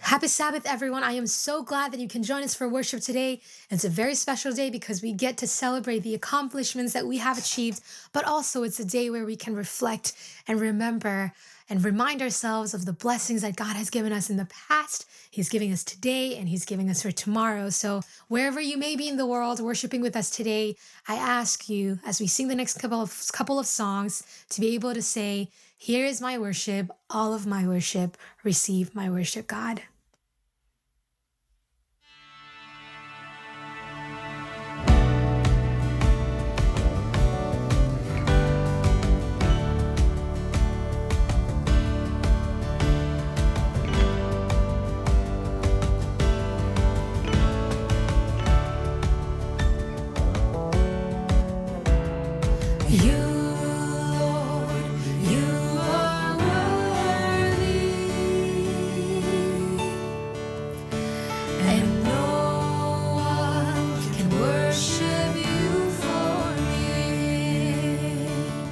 Happy Sabbath, everyone. I am so glad that you can join us for worship today. It's a very special day because we get to celebrate the accomplishments that we have achieved, but also it's a day where we can reflect and remember and remind ourselves of the blessings that God has given us in the past. He's giving us today and He's giving us for tomorrow. So, wherever you may be in the world worshiping with us today, I ask you, as we sing the next couple of songs, to be able to say, "Here is my worship, all of my worship. Receive my worship, God." You, Lord, you are worthy, and no one can worship you for me.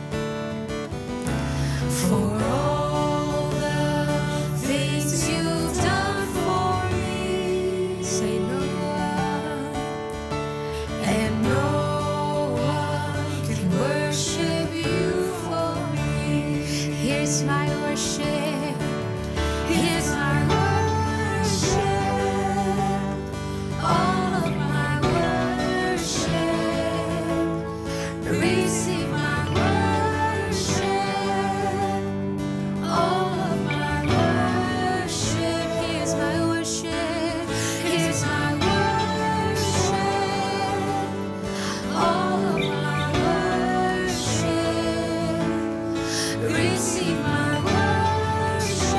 For all the things you've done for me, say no one, and no one can worship you for me. Here's my worship, here's my worship, all of my worship. Receive my worship, all of my worship. Here's my worship, here's my worship, all of my worship. Receive my worship,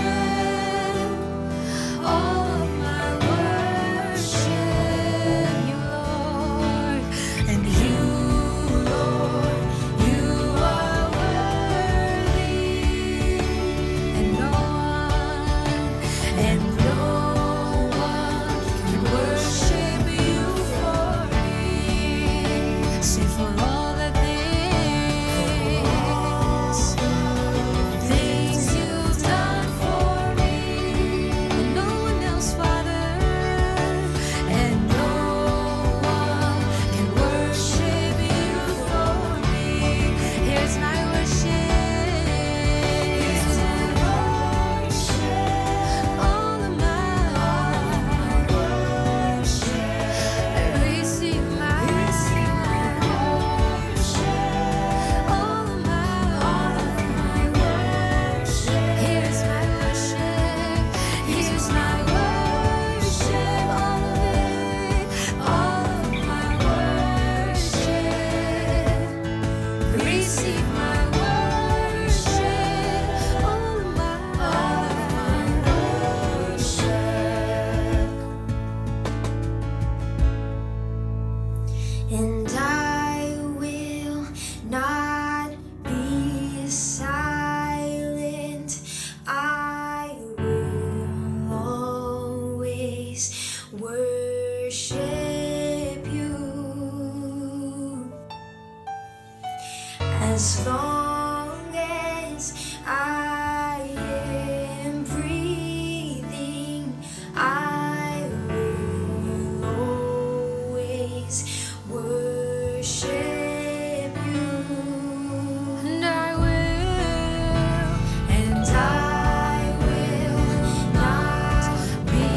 all of my worship. You, Lord, and you, Lord, you are worthy, and no one can worship you for me. Say for all the things you've done for me, and no one else, Father, and no one can worship you for me. Here's my worship, here's my worship, all of my worship. Receive my worship, all of my worship. Here's my worship, here's my worship, all of it, all of my worship. Receive my worship, all of my worship. And I will not be silent. I will always worship you. As long as I am breathing, I will always worship you. And I will not be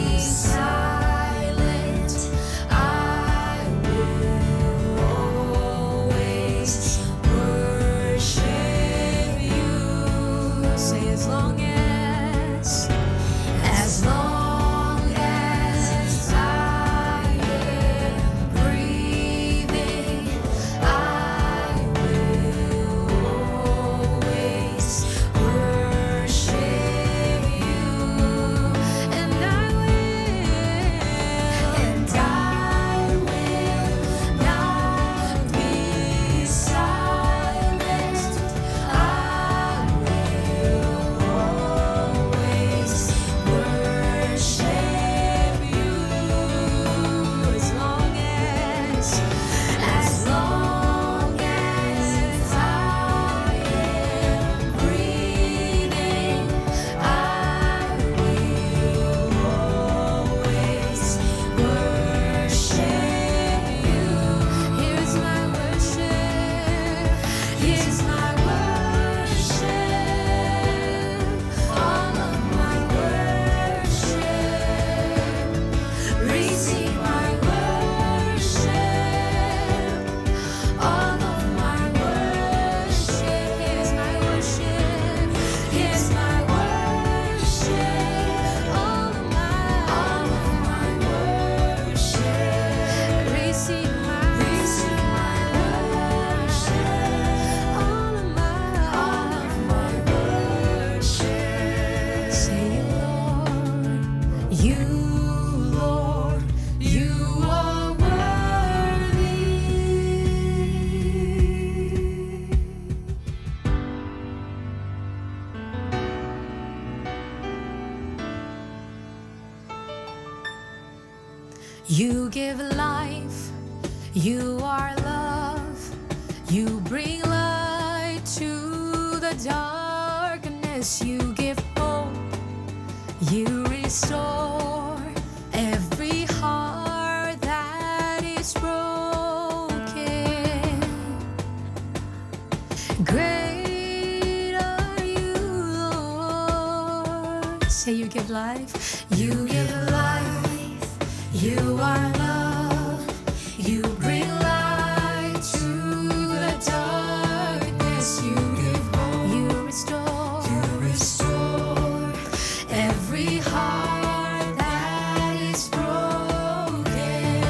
silent. I will always worship Here's my worship, all of my worship. Receive my worship, all of my worship. Here's my worship, here's my worship, all of my worship. Receive my worship, all of my worship. Say you, Lord, you are worthy. You give life, you are love, you bring light to the darkness, you give hope, you restore every heart that is broken. Great are you, Lord. Say you give life, you give life, you are love, you bring light to the darkness, you give hope, you restore every heart that is broken.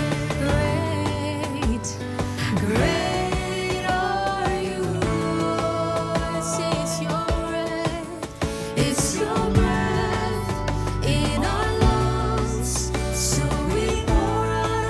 Great are you, Lord. Say it's your breath in our lungs, so we pour out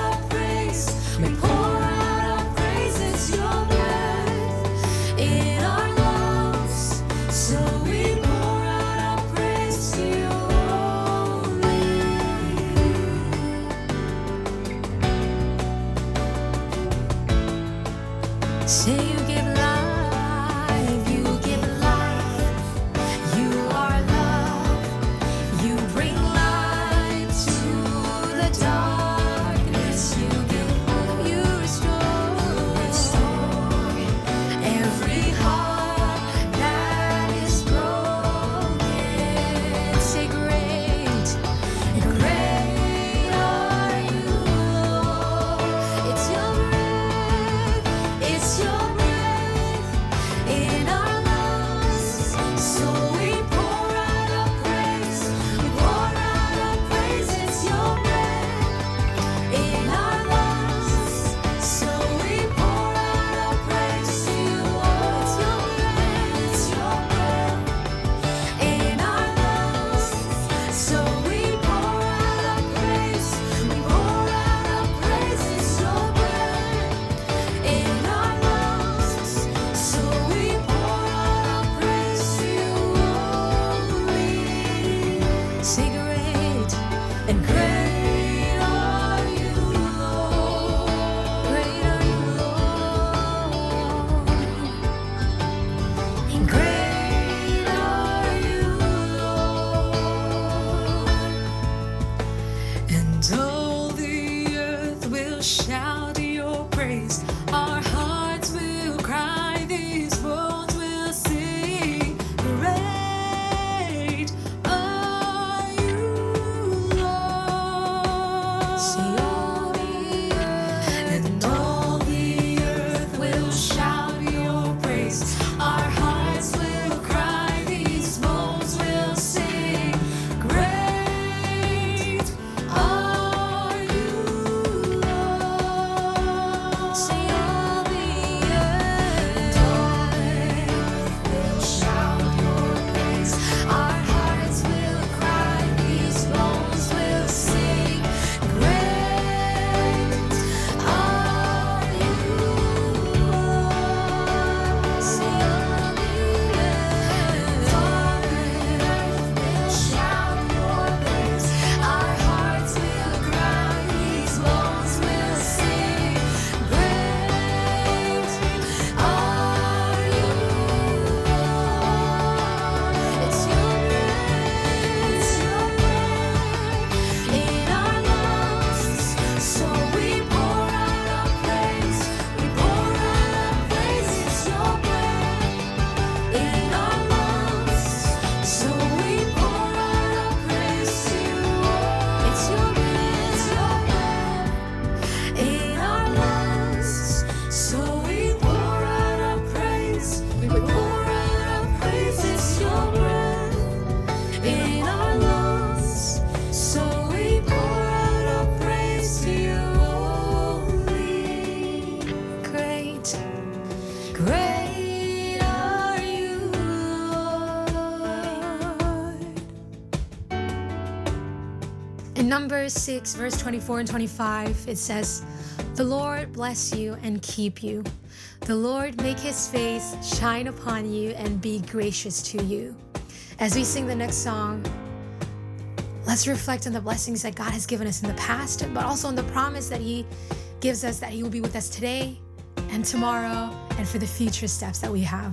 Numbers 6, verse 24 and 25, it says, "The Lord bless you and keep you. The Lord make his face shine upon you and be gracious to you." As we sing the next song, let's reflect on the blessings that God has given us in the past, but also on the promise that he gives us that he will be with us today and tomorrow and for the future steps that we have.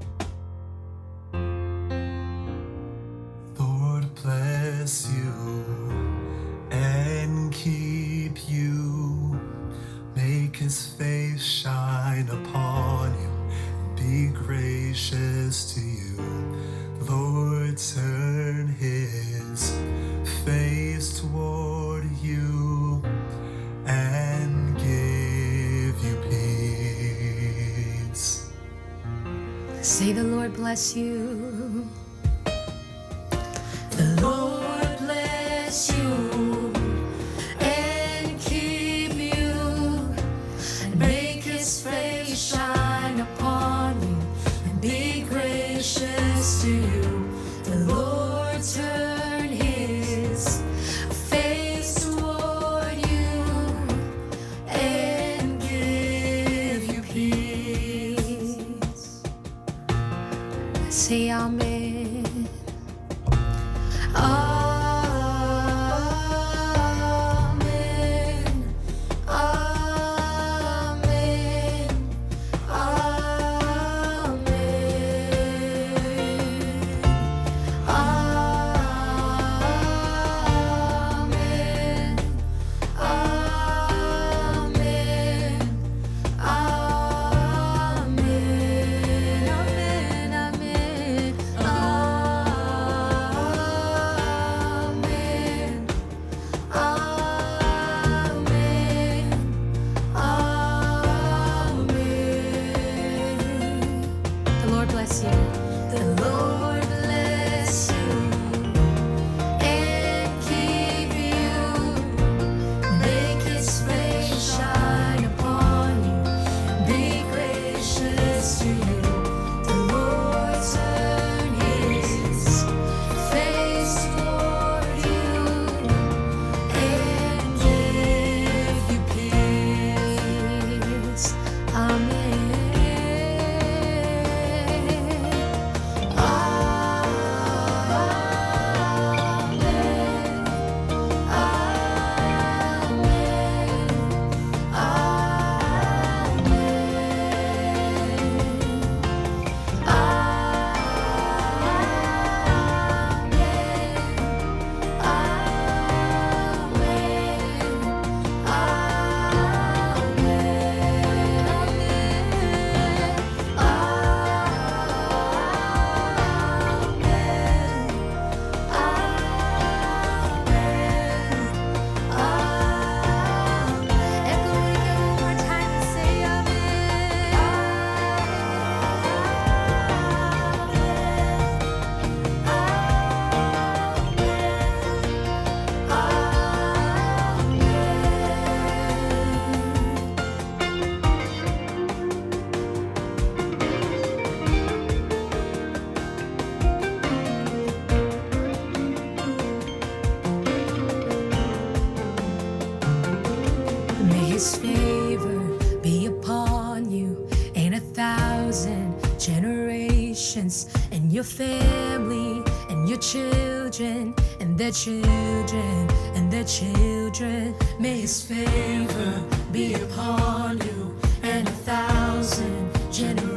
Lord bless you and keep you. Make his face shine upon you. Be gracious to you. Lord turn his face toward you and give you peace. Say, the Lord bless you. The Lord bless you and keep you, and make his face shine upon you and be gracious to you. The Lord turn his face toward you and give you peace. Say amen. Amen. Amen. Amen. Amen. Amen. The Lord bless you. The Lord bless you and keep you. Make his face shine upon you. Be gracious to you. The Lord turn his face toward you and give you peace. Amen. May his favor be upon you and 1,000 generations, and your family and your children and their children and their children. May his favor be upon you and 1,000 generations.